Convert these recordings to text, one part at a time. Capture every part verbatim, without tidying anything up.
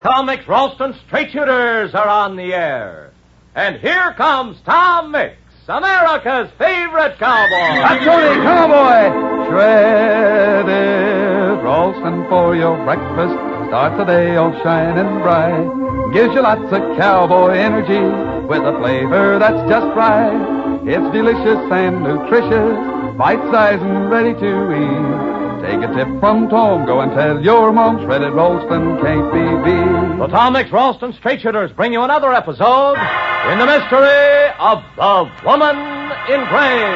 Tom Mix Ralston Straight Shooters are on the air. And here comes Tom Mix, America's favorite cowboy. That's Tony Cowboy. Shredded Ralston for your breakfast. Starts the day all shining bright. Gives you lots of cowboy energy with a flavor that's just right. It's delicious and nutritious, bite-sized and ready to eat. Take a tip from Tom. Go and tell your mom Shredded Ralston can't be beat. The Tom Mix Ralston Straight Shooters bring you another episode in the mystery of The Woman in Gray.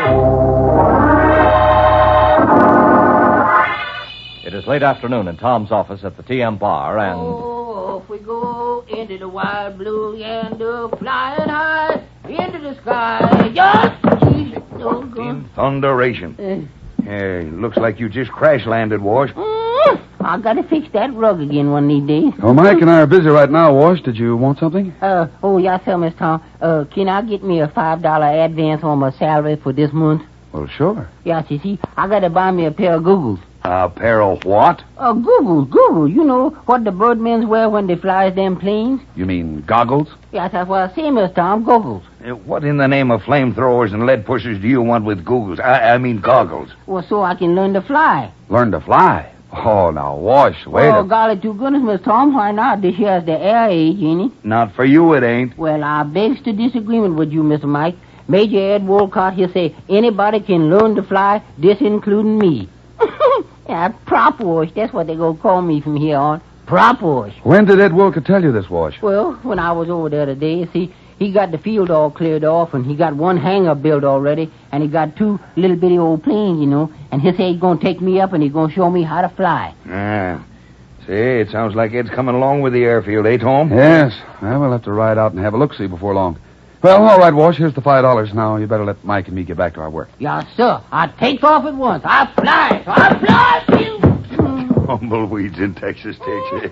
It is late afternoon in Tom's office at the T M Bar, and... Oh, off we go into the wild blue yonder, flying high into the sky. Just oh, in thunderation. Uh, Hey, looks like you just crash-landed, Wash. mm, I gotta fix that rug again one of these days. Oh, Mike and I are busy right now, Wash. Did you want something? Uh, oh, yes, sir, Miss Tom. Uh, can I get me a five dollar advance on my salary for this month? Well, sure. Yes, you see, I gotta buy me a pair of googles. A pair of what? Uh, googles, googles. You know what the birdmen wear when they flies them planes? You mean goggles? Yes, that's what I say, Miss Tom, googles. Uh, what in the name of flamethrowers and lead pushers do you want with googles? I, I mean goggles. Well, so I can learn to fly. Learn to fly? Oh, now, Wash, wait Oh, a... golly, to goodness, Miss Tom, why not? This here's the air age, ain't it? Not for you, it ain't. Well, I begs to disagreement with you, Mister Mike. Major Ed Wolcott, he'll say anybody can learn to fly, this including me. Yeah, prop wash, that's what they gonna call me from here on. Prop wash. When did Ed Wilker tell you this, Wash? Well, when I was over there today, see, he got the field all cleared off, and he got one hangar built already, and he got two little bitty old planes, you know, and he'll say he's gonna take me up and he's gonna show me how to fly. Ah. Say, it sounds like Ed's coming along with the airfield, eh, Tom? Yes. Well, we'll have to ride out and have a look-see before long. Well, all right, Wash, here's the five dollars. Now, you better let Mike and me get back to our work. Yes, sir. I take off at once. I fly. I fly for you. Tumbleweeds in Texas takes you.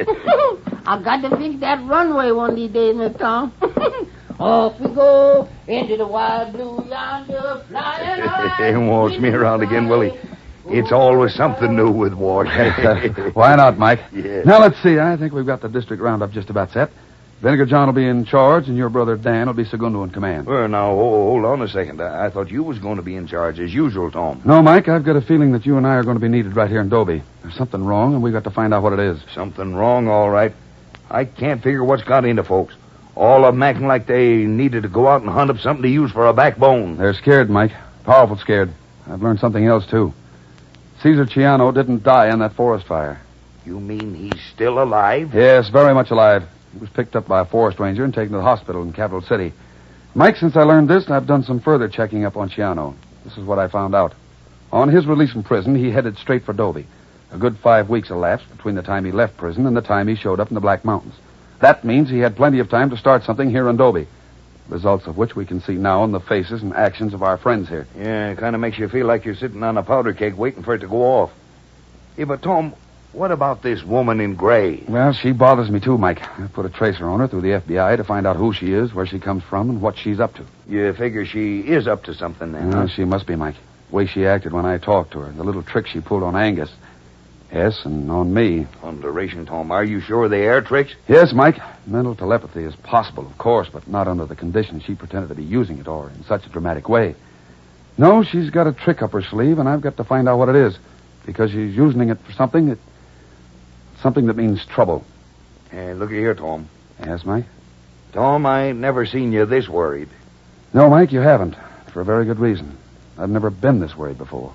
I got to fix that runway one of these days, Miss Tom. Off we go into the wild blue yonder, flying high. And waltz me around again, Willie. It's always something new with Wash. Why not, Mike? Yes. Now, let's see. I think we've got the district roundup just about set. Vinegar John will be in charge, and your brother Dan will be segundo in command. Well, now, hold, hold on a second. I, I thought you was going to be in charge as usual, Tom. No, Mike, I've got a feeling that you and I are going to be needed right here in Dobie. There's something wrong, and we've got to find out what it is. Something wrong, all right. I can't figure what's got into folks. All of them acting like they needed to go out and hunt up something to use for a backbone. They're scared, Mike. Powerful scared. I've learned something else, too. Caesar Ciano didn't die in that forest fire. You mean he's still alive? Yes, very much alive. He was picked up by a forest ranger and taken to the hospital in Capital City. Mike, since I learned this, I've done some further checking up on Ciano. This is what I found out. On his release from prison, he headed straight for Dobie. A good five weeks elapsed between the time he left prison and the time he showed up in the Black Mountains. That means he had plenty of time to start something here in Dobie. Results of which we can see now in the faces and actions of our friends here. Yeah, it kind of makes you feel like you're sitting on a powder keg waiting for it to go off. Yeah, but Tom, what about this woman in gray? Well, she bothers me too, Mike. I put a tracer on her through the F B I to find out who she is, where she comes from, and what she's up to. You figure she is up to something then, Well, huh? she must be, Mike. The way she acted when I talked to her, the little trick she pulled on Angus. Yes, and on me. Thunderation, Tom. Are you sure they are tricks? Yes, Mike. Mental telepathy is possible, of course, but not under the conditions she pretended to be using it or in such a dramatic way. No, she's got a trick up her sleeve, and I've got to find out what it is. Because she's using it for something that... something that means trouble. Hey, look here, Tom. Yes, Mike? Tom, I never seen you this worried. No, Mike, you haven't. For a very good reason. I've never been this worried before.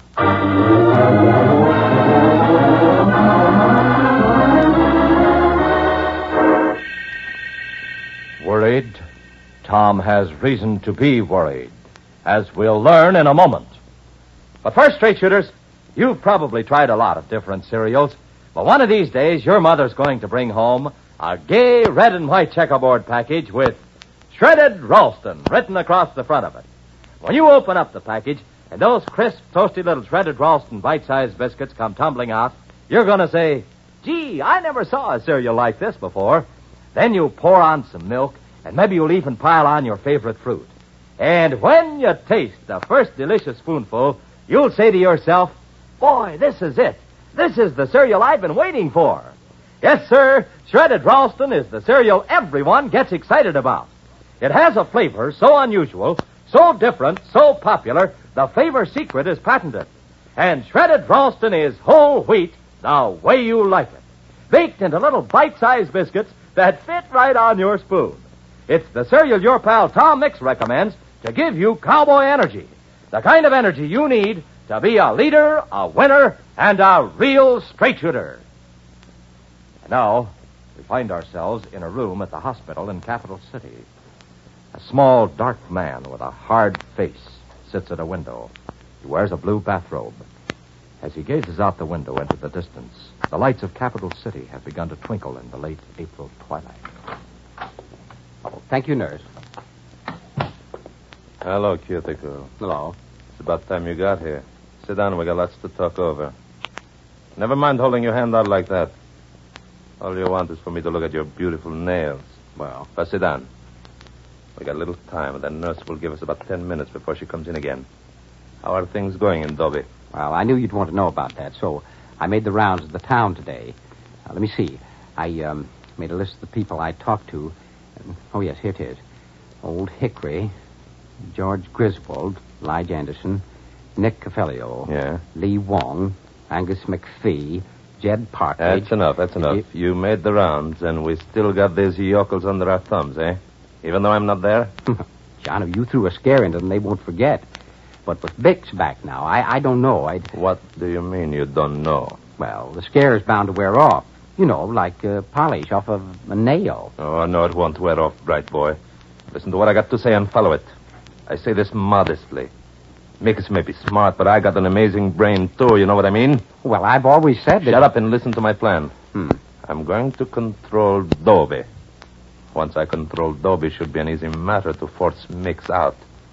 Worried? Tom has reason to be worried, as we'll learn in a moment. But first, straight shooters, you've probably tried a lot of different cereals, but one of these days your mother's going to bring home a gay red and white checkerboard package with Shredded Ralston written across the front of it. When you open up the package and those crisp, toasty little Shredded Ralston bite-sized biscuits come tumbling out, you're going to say, gee, I never saw a cereal like this before. Then you pour on some milk, and maybe you'll even pile on your favorite fruit. And when you taste the first delicious spoonful, you'll say to yourself, boy, this is it. This is the cereal I've been waiting for. Yes, sir, Shredded Ralston is the cereal everyone gets excited about. It has a flavor so unusual, so different, so popular, the flavor secret is patented. And Shredded Ralston is whole wheat the way you like it. Baked into little bite-sized biscuits that fit right on your spoon. It's the cereal your pal Tom Mix recommends to give you cowboy energy. The kind of energy you need to be a leader, a winner, and a real straight shooter. And now, we find ourselves in a room at the hospital in Capital City. A small, dark man with a hard face sits at a window. He wears a blue bathrobe. As he gazes out the window into the distance, the lights of Capital City have begun to twinkle in the late April twilight. Oh, thank you, nurse. Hello, Cuticle. Hello. It's about time you got here. Sit down, we got lots to talk over. Never mind holding your hand out like that. All you want is for me to look at your beautiful nails. Well, but sit down. We got a little time, and the nurse will give us about ten minutes before she comes in again. How are things going in Dobie? Well, I knew you'd want to know about that, so I made the rounds of the town today. Now, let me see. I um, made a list of the people I talked to. Oh, yes, here it is. Old Hickory, George Griswold, Lige Anderson, Nick Caffelio, Yeah? Lee Wong, Angus McPhee, Jed Partridge. That's enough, that's enough. You... you made the rounds, and we still got these yokels under our thumbs, eh? Even though I'm not there? John, if you threw a scare into them, they won't forget. But with Bix back now, I, I don't know. I'd... What do you mean you don't know? Well, the scare is bound to wear off. You know, like uh, polish off of a nail. Oh, no, it won't wear off, bright boy. Listen to what I got to say and follow it. I say this modestly. Mix may be smart, but I got an amazing brain, too. You know what I mean? Well, I've always said that... Shut up and listen to my plan. Hmm. I'm going to control Dobie. Once I control Dobie, it should be an easy matter to force Mix out.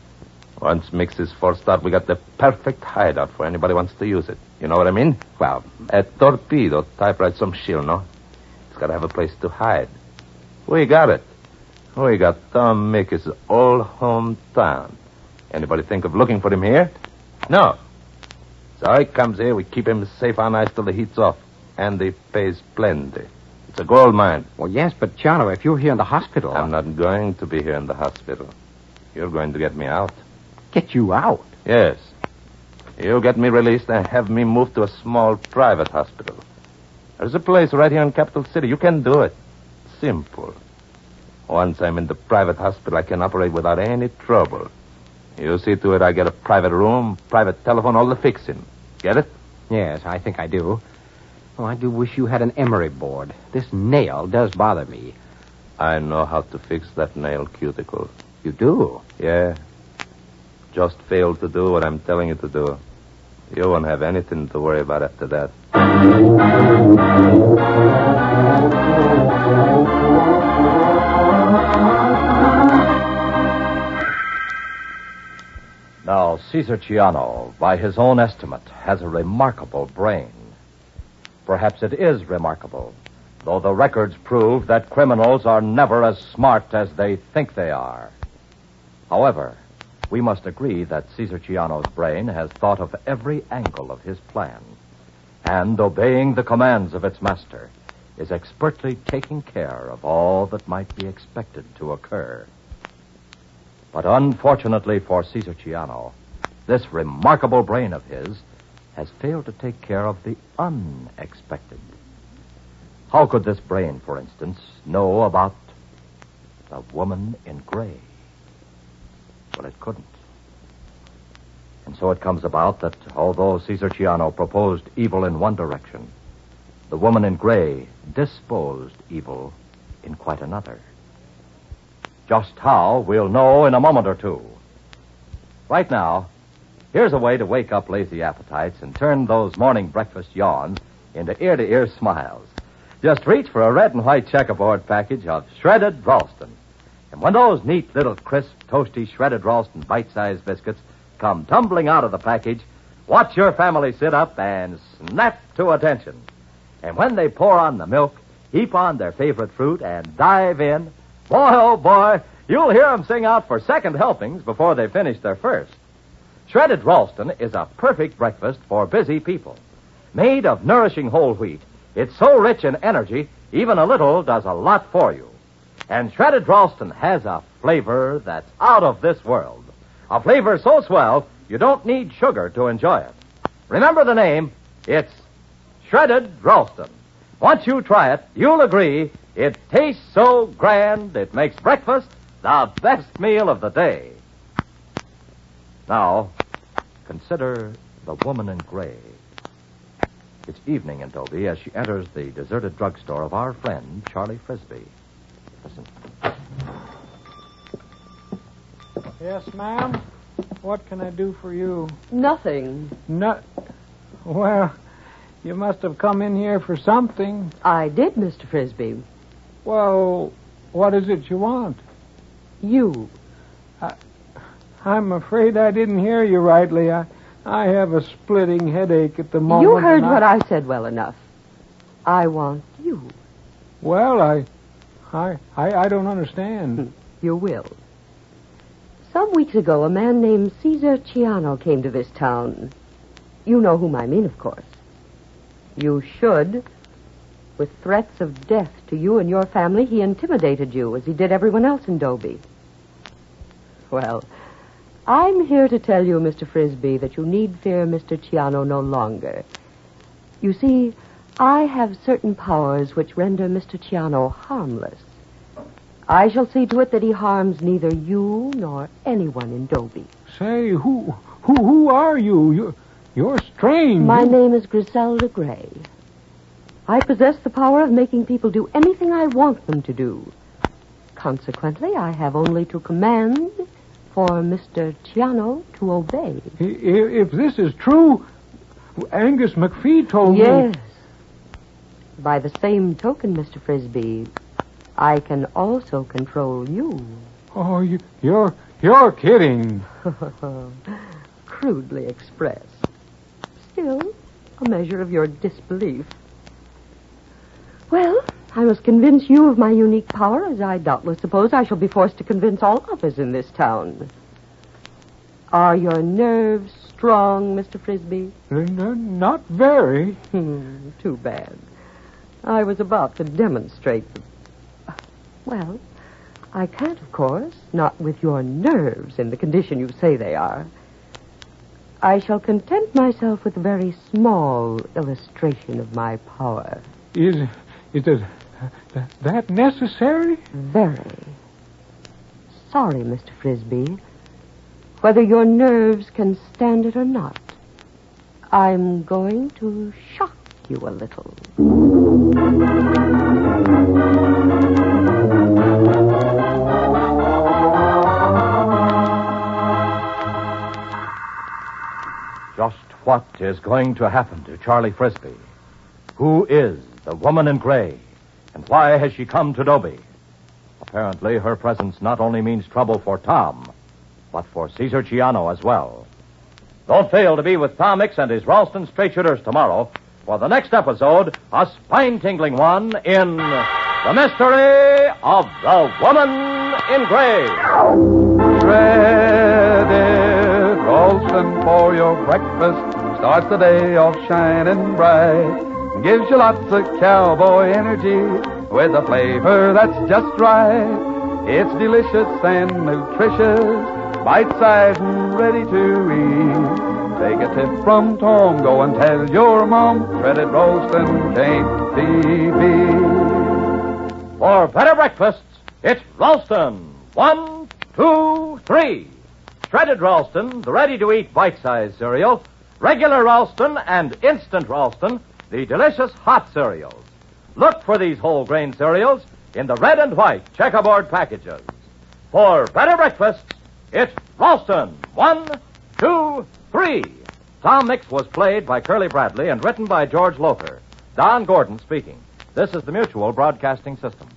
Once Mix is forced out, we got the perfect hideout for anybody who wants to use it. You know what I mean? Well, a torpedo typewrite some shield, no? It's got to have a place to hide. We got it. We got Tom Mix's old hometown. Anybody think of looking for him here? No. So he comes here, we keep him safe on ice till the heat's off. And he pays plenty. It's a gold mine. Well, yes, but, Chano, if you're here in the hospital... I'm not going to be here in the hospital. You're going to get me out. Get you out? Yes. You get me released and have me moved to a small private hospital. There's a place right here in Capital City. You can do it. Simple. Once I'm in the private hospital, I can operate without any trouble. You see to it I get a private room, private telephone, all the fixing. Get it? Yes, I think I do. Oh, I do wish you had an emery board. This nail does bother me. I know how to fix that nail, Cuticle. You do? Yeah. Just fail to do what I'm telling you to do. You won't have anything to worry about after that. Now, Caesar Ciano, by his own estimate, has a remarkable brain. Perhaps it is remarkable, though the records prove that criminals are never as smart as they think they are. However, we must agree that Caesar Ciano's brain has thought of every angle of his plan, and, obeying the commands of its master, is expertly taking care of all that might be expected to occur. But unfortunately for Caesar Ciano, this remarkable brain of his has failed to take care of the unexpected. How could this brain, for instance, know about the woman in gray? Well, it couldn't. And so it comes about that although Caesar Ciano proposed evil in one direction, the woman in gray disposed evil in quite another. Just how, we'll know in a moment or two. Right now, here's a way to wake up lazy appetites and turn those morning breakfast yawns into ear-to-ear smiles. Just reach for a red and white checkerboard package of Shredded Ralston. And when those neat little crisp, toasty Shredded Ralston bite-sized biscuits come tumbling out of the package, watch your family sit up and snap to attention. And when they pour on the milk, heap on their favorite fruit, and dive in, boy, oh boy, you'll hear them sing out for second helpings before they finish their first. Shredded Ralston is a perfect breakfast for busy people. Made of nourishing whole wheat, it's so rich in energy, even a little does a lot for you. And shredded Ralston has a flavor that's out of this world. A flavor so swell, you don't need sugar to enjoy it. Remember the name. It's Shredded Ralston. Once you try it, you'll agree it tastes so grand it makes breakfast the best meal of the day. Now, consider the woman in gray. It's evening in Dobie as she enters the deserted drugstore of our friend, Charlie Frisbee. Listen. Yes, ma'am? What can I do for you? Nothing. No. Well, you must have come in here for something. I did, Mister Frisbee. Well, what is it you want? You. I, I'm afraid I didn't hear you rightly. I, I have a splitting headache at the moment. You heard I... what I said well enough. I want you. Well, I, I, I, I don't understand. You will. Some weeks ago, a man named Caesar Ciano came to this town. You know whom I mean, of course. You should. With threats of death to you and your family, he intimidated you, as he did everyone else in Dobie. Well, I'm here to tell you, Mister Frisbee, that you need fear Mister Ciano no longer. You see, I have certain powers which render Mister Ciano harmless. I shall see to it that he harms neither you nor anyone in Dobie. Say, who, who, who are you? You're, you're strange. My you... name is Griselda Gray. I possess the power of making people do anything I want them to do. Consequently, I have only to command for Mister Ciano to obey. If this is true, Angus McPhee told yes. me... Yes. By the same token, Mister Frisbee, I can also control you. Oh, you, you're, you're kidding. Crudely expressed. Still, a measure of your disbelief. Well, I must convince you of my unique power, as I doubtless suppose I shall be forced to convince all others in this town. Are your nerves strong, Mister Frisbee? N- not very. Hmm, too bad. I was about to demonstrate them. Well, I can't, of course, not with your nerves in the condition you say they are. I shall content myself with a very small illustration of my power. Is, is it that, that necessary? Very. Sorry, Mister Frisbee. Whether your nerves can stand it or not, I'm going to shock you a little. Just what is going to happen to Charlie Frisbee? Who is the woman in gray? And why has she come to Dobie? Apparently, her presence not only means trouble for Tom, but for Caesar Ciano as well. Don't fail to be with Tom Mix and his Ralston Straight Shooters tomorrow for the next episode, a spine-tingling one in The Mystery of the Woman in Gray. Shredded Ralston for your breakfast starts the day off shining bright. Gives you lots of cowboy energy with a flavor that's just right. It's delicious and nutritious, bite-sized and ready to eat. Take a tip from Tom, go and tell your mom, Shredded Ralston can't be beat. For better breakfasts, it's Ralston. One, two, three. Shredded Ralston, the ready-to-eat bite-sized cereal. Regular Ralston and instant Ralston, the delicious hot cereals. Look for these whole grain cereals in the red and white checkerboard packages. For better breakfasts, it's Ralston. One, two, three. Tom Mix was played by Curly Bradley and written by George Lothar. Don Gordon speaking. This is the Mutual Broadcasting System.